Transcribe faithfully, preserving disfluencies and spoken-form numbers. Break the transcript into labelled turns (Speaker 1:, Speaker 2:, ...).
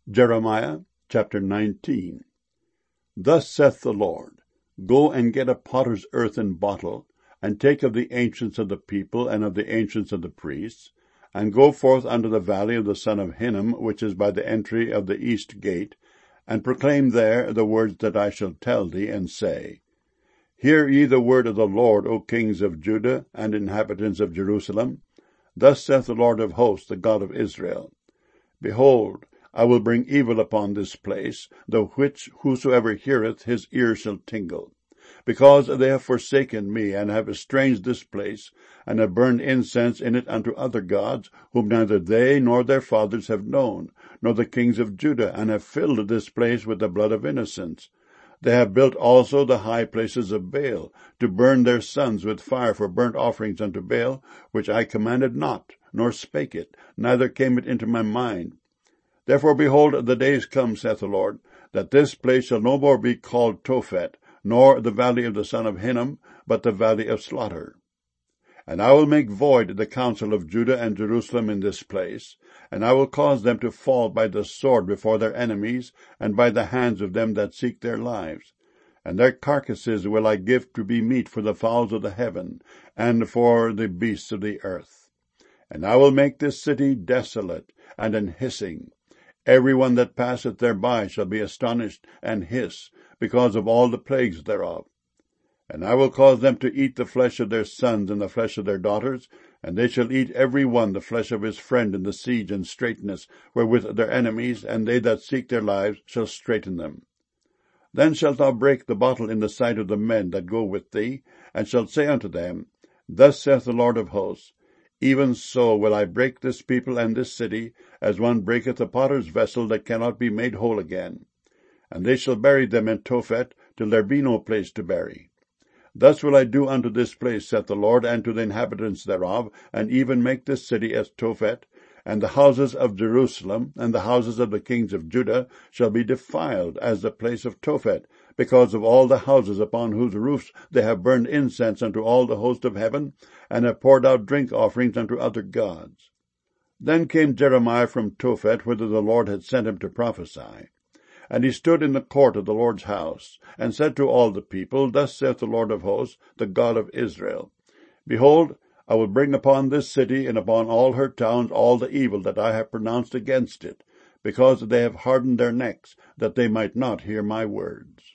Speaker 1: Jeremiah chapter nineteen. Thus saith the Lord, Go and get a potter's earthen bottle, and take of the ancients of the people, and of the ancients of the priests, and go forth unto the valley of the son of Hinnom, which is by the entry of the east gate, and proclaim there the words that I shall tell thee, and say, Hear ye the word of the Lord, O kings of Judah, and inhabitants of Jerusalem. Thus saith the Lord of hosts, the God of Israel, Behold, I will bring evil upon this place, the which whosoever heareth his ear shall tingle, because they have forsaken me, and have estranged this place, and have burned incense in it unto other gods, whom neither they nor their fathers have known, nor the kings of Judah, and have filled this place with the blood of innocents. They have built also the high places of Baal, to burn their sons with fire for burnt offerings unto Baal, which I commanded not, nor spake it, neither came it into my mind. Therefore, behold, the days come, saith the Lord, that this place shall no more be called Tophet, nor the valley of the son of Hinnom, but the valley of slaughter. And I will make void the counsel of Judah and Jerusalem in this place, and I will cause them to fall by the sword before their enemies, and by the hands of them that seek their lives. And their carcasses will I give to be meat for the fowls of the heaven, and for the beasts of the earth. And I will make this city desolate, and an hissing. Every one that passeth thereby shall be astonished and hiss, because of all the plagues thereof. And I will cause them to eat the flesh of their sons and the flesh of their daughters, and they shall eat every one the flesh of his friend in the siege and straitness, wherewith their enemies, and they that seek their lives, shall straiten them. Then shalt thou break the bottle in the sight of the men that go with thee, and shalt say unto them, Thus saith the Lord of hosts, Even so will I break this people and this city, as one breaketh a potter's vessel that cannot be made whole again. And they shall bury them in Tophet, till there be no place to bury. Thus will I do unto this place, saith the Lord, and to the inhabitants thereof, and even make this city as Tophet, and the houses of Jerusalem, and the houses of the kings of Judah, shall be defiled as the place of Tophet, because of all the houses upon whose roofs they have burned incense unto all the host of heaven, and have poured out drink offerings unto other gods. Then came Jeremiah from Tophet, whither the Lord had sent him to prophesy. And he stood in the court of the Lord's house, and said to all the people, Thus saith the Lord of hosts, the God of Israel, Behold, I will bring upon this city and upon all her towns all the evil that I have pronounced against it, because they have hardened their necks, that they might not hear my words.